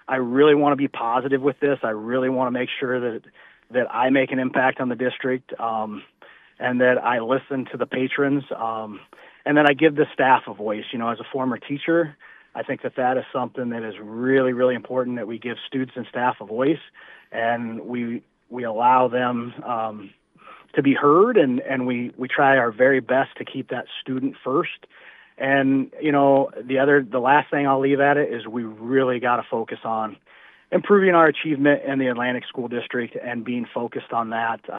I really want to be positive with this. I really want to make sure that I make an impact on the district, and that I listen to the patrons, and that I give the staff a voice. As a former teacher, I think that is something that is really, really important, that we give students and staff a voice, and we allow them to be heard, and we try our very best to keep that student first. And, the last thing I'll leave at it is we really got to focus on improving our achievement in the Atlantic School District and being focused on that.